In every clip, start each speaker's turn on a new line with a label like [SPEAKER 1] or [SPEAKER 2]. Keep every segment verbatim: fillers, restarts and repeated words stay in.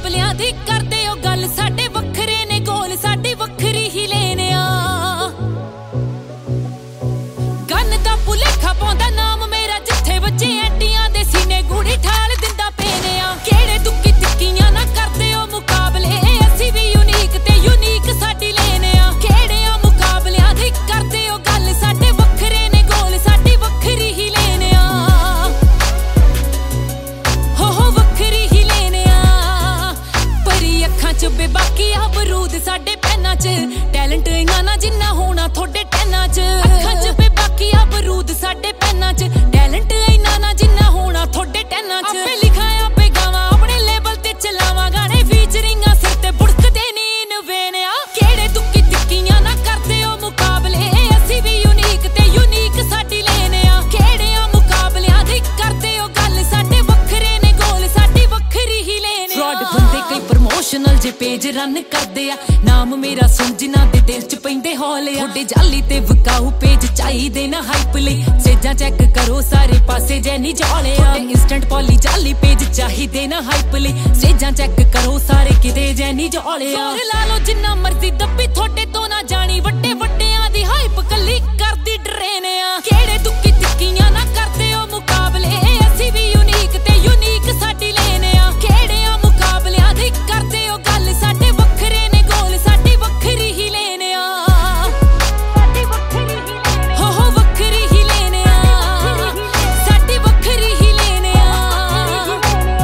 [SPEAKER 1] ਮੁਕਾਬਲਿਆਂ ਦੀ ਕਰਦੇ ਹੋ ਗੱਲ ਸਾਡੇ ਵੱਖਰੇ ਨੇ ਗੋਲ ਸਾਡੀ ਵੱਖਰੀ ਹੀ ਲੈਨੇ ਆ ਗੰਨ ਦਾ ਭੁਲੇਖਾ ਪਾਉਂਦਾ ਨਾਮ ਮੇਰਾ ਜਿੱਥੇ ਬੱਚੇ ਐਂਟੀਆਂ ਦੇ ਸੀਨੇ ਗੂੜੀ ਠਾਲ ਦਿੰਦਾ ਪੈਨੇ ਆ ਕਿਹੜੇ ਦੁੱਕੀ ਤਿੱਕੀਆਂ ਨਾ ਕਰਦੇ ਹੋ ਮੁਕਾਬਲੇ ਅਸੀਂ ਵੀ ਯੂਨੀਕ ਤੇ ਯੂਨੀਕ ਸਾਡੀ ਲੈਨੇ ਆ ਕਿਹੜੇ ਆ ਮੁਕਾਬਲਿਆਂ ਦੀ ਕਰਦੇ ਹੋ ਗੱਲ ਸਾਡੇ ਵੱਖਰੇ ਨੇ ਗੋਲ ਸਾਡੀ ਵੱਖਰੀ ਹੀ ਲੈਨੇ ਆ ਹੋ ਹੋ ਵੱਖਰੀ ਹੀ ਲੈਨੇ ਆ ਪਰੀ ਅੱਖਾਂ ਚ ਬੇਬਾਕੀ ਆ ਬਰੂਦ ਸਾਡੇ ਪੈਨਾਂ ਚ ਟੈਲੈਂਟ ਇਨਾ ਨਾ ਜਿੰਨਾ ਹੋਣਾ ਤੁਹਾਡੇ ਟੈਨਾਂ ਚ ਅੱਖਾਂ ਚ ਬੇਬਾਕੀ ਆ ਬਰੂਦ ਸਾਡੇ ਪੈਨਾਂ ਚ ਟੈਲੈਂਟ ਇਨਾ ਨਾ ਜਿੰਨਾ ਹੋਣਾ ਤੁਹਾਡੇ ਟੈਨਾਂ ਚ ਆਪੇ ਲਿਖਾਂ ਆਪੇ ਗਾਵਾਂ ਆਪਣੇ ਲੇਬਲ ਤੇ ਚਲਾਵਾਂ ਗਾਣੇ ਫੀਚਰਿੰਗਾਂ ਸਿਰ ਤੇ ਬੁੜਕਦੇ ਨੀ ਨਵੇਨਿਆ ਕਿਹੜੇ ਦੁੱਕੀ ਤਿੱਕੀਆਂ ਨਾ ਕਰਦੇ ਹੋ ਮੁਕਾਬਲੇ ਅਸੀਂ ਵੀ ਯੂਨੀਕ ਤੇ ਯੂਨੀਕ ਸਾਡੀ ਲੈਨੇ ਆ ਕਿਹੜੇ ਆ ਮੁਕਾਬਲਿਆਂ ਦੀ ਕਰਦੇ ਹੋ ਗੱਲ ਸਾਡੇ ਵੱਖਰੇ ਨੇ ਗੋਲ ਸਾਡੀ ਵੱਖਰੀ ਹੀ ਲੈਨੇ ਆ ਫਰਾਡ ਬੰਦੇ ਕਈ ਪ੍ਰਮੋਸ਼ਨਲ ਜੇ ਪੇਜ ਰਨ ਕਰਦੇ ਆ ਨਾਮ ਮੇਰਾ ਸੁਣ ਜਿਨ੍ਹਾਂ ਦੇ ਦਿਲ ਚ ਪੈਂਦੇ ਹੌਲੇ ਆ ਤੁਹਾਡੇ ਜਾਲੀ ਤੇ ਵਿਕਾਊ ਪੇਜ ਚਾਹੀਦੇ ਨਾ ਹਾਈਪ ਲਈ ਸੇਜਾਂ ਚੈੱਕ ਕਰੋ ਸਾਰੇ ਪਾਸੇ ਜੈ ਨਹੀਂ ਜੌਲੇ ਆ ਇੰਸਟੈਂਟ ਪੋਲੀ ਜਾਲੀ ਪੇਜ ਚਾਹੀਦੇ ਨਾ ਹਾਈਪ ਲਈ ਸੇਜਾਂ ਚੈੱਕ ਕਰੋ ਸਾਰੇ ਕਿਤੇ ਜੈ ਨਹੀਂ ਜੌਲੇ ਆ ਜ਼ੋਰ ਲਾ ਲਓ ਜਿੰਨਾ ਮਰਜ਼ੀ ਦੱਬੀ ਤੁਹਾਡੇ ਤੋਂ ਨਾ ਜਾਣੀ ਵੱਡੇ ਵੱਡਿਆਂ ਦੀ ਹਾਈਪ ਕੱਲੀ ਕਰਦੀ ਡਰੇਨੇ ਆ ਕਿਹੜੇ ਦੁੱਕੀ ਤਿੱਕੀਆਂ ਨਾ ਕਰਦੇ ਹੋ ਮੁਕਾਬਲੇ ਅਸੀਂ ਵੀ ਯੂਨੀਕ ਤੇ ਯੂਨੀਕ ਸਾਡੀ ਲੈਨੇ ਆ ਕਿਹੜੇ ਆ ਮੁਕਾਬਲਿਆਂ ਦੀ ਕਰਦੇ ਹੋ ਗੱਲ ਸਾਡੇ ਵੱਖਰੇ ਨੇ ਗੋਲ ਸਾਡੀ ਵੱਖਰੀ ਹੀ ਲੈਨੇ ਆ ਸਾਡੀ ਵੱਖਰੀ ਹੀ ਲੈਨੇ ਹੋ ਹੋ ਵੱਖਰੀ ਹੀ ਲੈਨੇ ਆ ਸਾਡੀ ਵੱਖਰੀ ਹੀ ਲੈਨੇ ਆ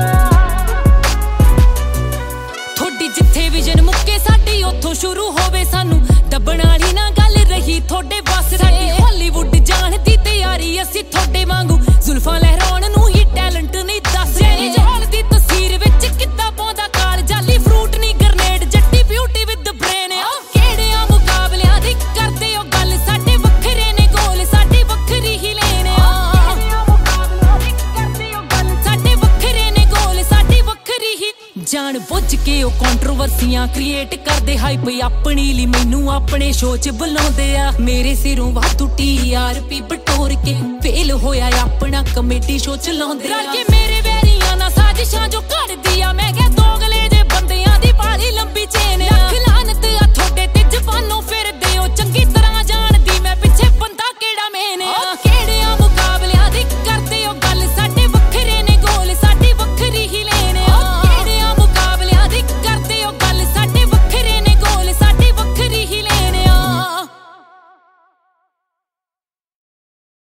[SPEAKER 1] ਤੁਹਾਡੀ ਜਿੱਥੇ ਵਿਜ਼ਨ ਮੁੱਕੇ ਸਾਡੀ ਉੱਥੋਂ ਸ਼ੁਰੂ ਹੋਵੇ ਸਾਨੂੰ ਦੱਬਣ ਵਾਲੀ ਨਾ ਗੱਲ ਰਹੀ ਤੁਹਾਡੇ ਬਸ ਸਾਡੀ ਹਾਲੀਵੁੱਡ ਜਾਣ ਦੀ ਤਿਆਰੀ ਅਸੀਂ ਤੁਹਾਡੇ ਵਾਂਗੂ ਜ਼ੁਲਫਾਂ ਲਹਿਰਾਉਣ ਨੂੰ ਹੀ ਟੈਲੈਂਟ ਨਹੀਂ ਦੱਸਦੇ ਜਹਾਲ ਦੀ ਤਸਵੀਰ ਵਿੱਚ ਕਿੱਦਾਂ ਪਾਉਂਦਾ ਕਾਲ ਜਾਲੀ ਫਰੂਟ ਨਹੀਂ ਗ੍ਰਨੇਡ ਜੱਟੀ ਬਿਊਟੀ ਵਿਦ ਬ੍ਰੇਨ ਆ ਕਿਹੜੇ ਆ ਮੁਕਾਬਲਿਆਂ ਦੀ ਕਰਦੇ ਹੋ ਗੱਲ ਸਾਡੇ ਵੱਖਰੇ ਨੇ ਗੋਲ ਸਾਡੀ ਵੱਖਰੀ ਹੀ ਲੈਨੇ ਆ ਕਰਦੇ ਹੋ ਗੱਲ ਸਾਡੇ ਵੱਖਰੇ ਨੇ ਗੋਲ ਸਾਡੀ ਵੱਖਰੀ ਹੀ ਜਾਣ ਬੁੱਝ ਕੇ ਉਹ ਕੰਟਰੋਵਰਸੀਆਂ ਕ੍ਰੀਏਟ ਕਰਦੇ ਹਾਈਪ ਆਪਣੀ ਲਈ ਮੈਨੂੰ ਆਪਣੇ ਸ਼ੋਅ ਚ ਬੁਲਾਉਂਦੇ ਆ ਮੇਰੇ ਸਿਰੋਂ ਵਾਧੂ ਟੀ ਆਰ ਪੀ ਬਟੋਰ ਕੇ ਫੇਲ ਹੋਇਆ ਆਪਣਾ ਕਮੇਟੀ ਸ਼ੋਅ ਚਲਾਉਂਦੇ ਆ ਰਲ ਕੇ ਮੇਰੇ ਵੈਰੀਆਂ ਨਾਲ ਸਾਜ਼ਿਸ਼ਾਂ ਜੋ